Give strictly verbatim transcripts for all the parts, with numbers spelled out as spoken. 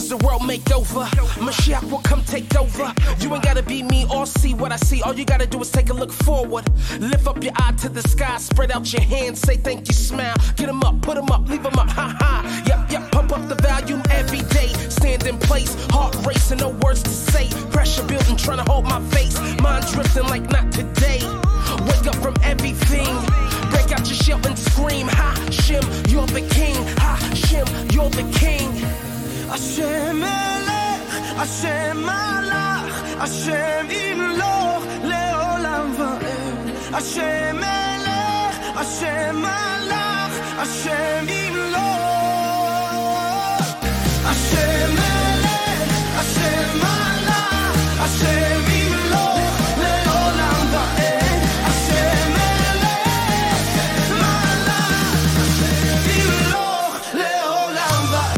Choose the world makeover. Mashiach will come take over. You ain't gotta be me or see what I see. All you gotta do is take a look forward. Lift up your eye to the sky. Spread out your hands. Say thank you, smile. Get 'em up, put 'em up, leave 'em up. Ha ha. Yep, yep. Pump up the volume every day. Stand in place. Heart racing, no words to say. Pressure building, trying to hold my face. Mind drifting like not today. Wake up from everything. Break out your shell and scream. Ha, Shem, you're the king. Ha, Shem, you're the king. Hashem Melech, Hashem Malach, Hashem Imloch leolam va'ed. Hashem Melech, Hashem Malach, Hashem Imloch. Hashem Melech, Hashem Malach, Hashem Imloch leolam va'ed. Hashem Melech, Malach, Hashem Imloch leolam va'ed.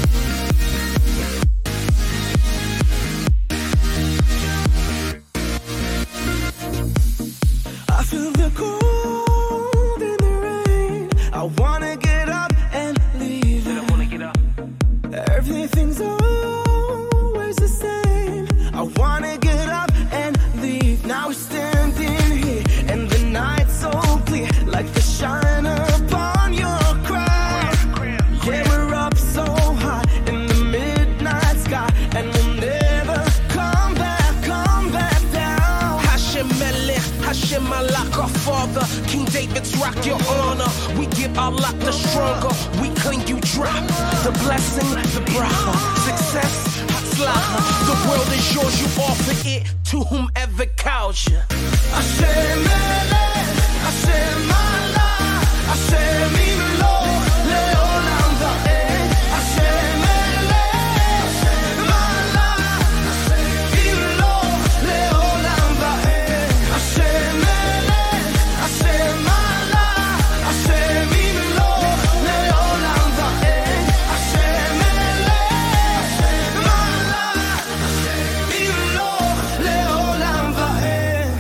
I feel the cold in the rain. I wanna get up and leave. I wanna get up. Everything's always the same. I wanna get up and leave. Now we're standing here and the night's so clear, like the shine upon your crown. Yeah, we're up so high in the midnight sky, and we'll never come back, come back down. Hashem Melech, Hashem Malach, our Father. King David's rock your honor. We give Allah the stronger. We cling you drop. The blessing, the bracha. Success, hatzlacha. The world is yours, you offer it to whomever calls you. Hashem Melech, Hashem Malach, Hashem Imloch leolam va'ed. Hashem Melech, Malach, Imloch leolam va'ed. Hashem Melech, Hashem Malach, Hashem Imloch leolam va'ed. Hashem Melech, Malach, Imloch leolam va'ed.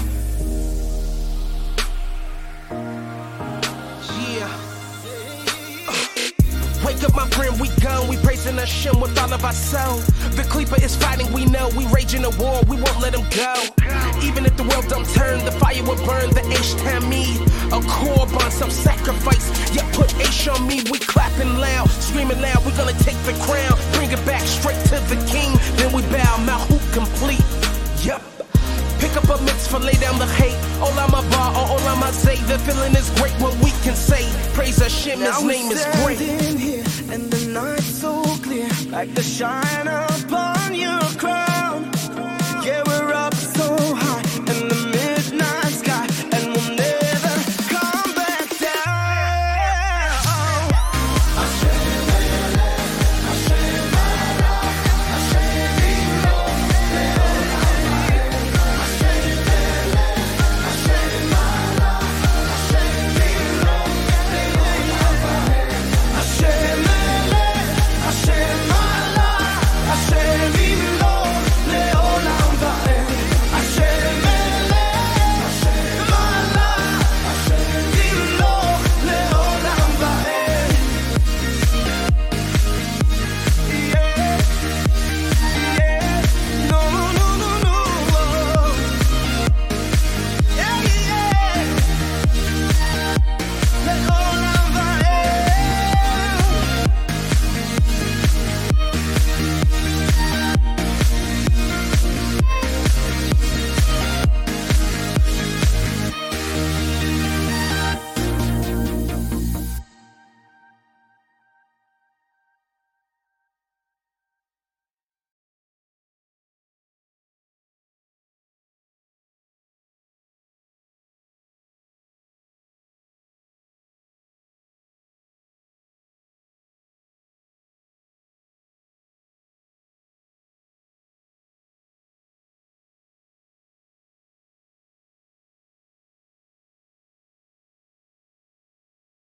Yeah. Wake up, my friend, we gone. We praising Hashem with all of our soul. The Clipper is fighting, we know. We raging a war, we won't let him go. Even if the world don't turn, the fire will burn. The Aish Tamid, a korban, self-sacrifice. Yeah, put Aish on me, we clapping loud, screaming loud. We're gonna take the crown, bring it back straight to the king. Then we bow, Malchut complete. Yup. Pick up a mitzvah, lay down the hate. Olam haba, or olam hazeh. The feeling is great when we can say, praise Hashem, His name is great. Standing here and the night's so clear, like the shine upon your crown.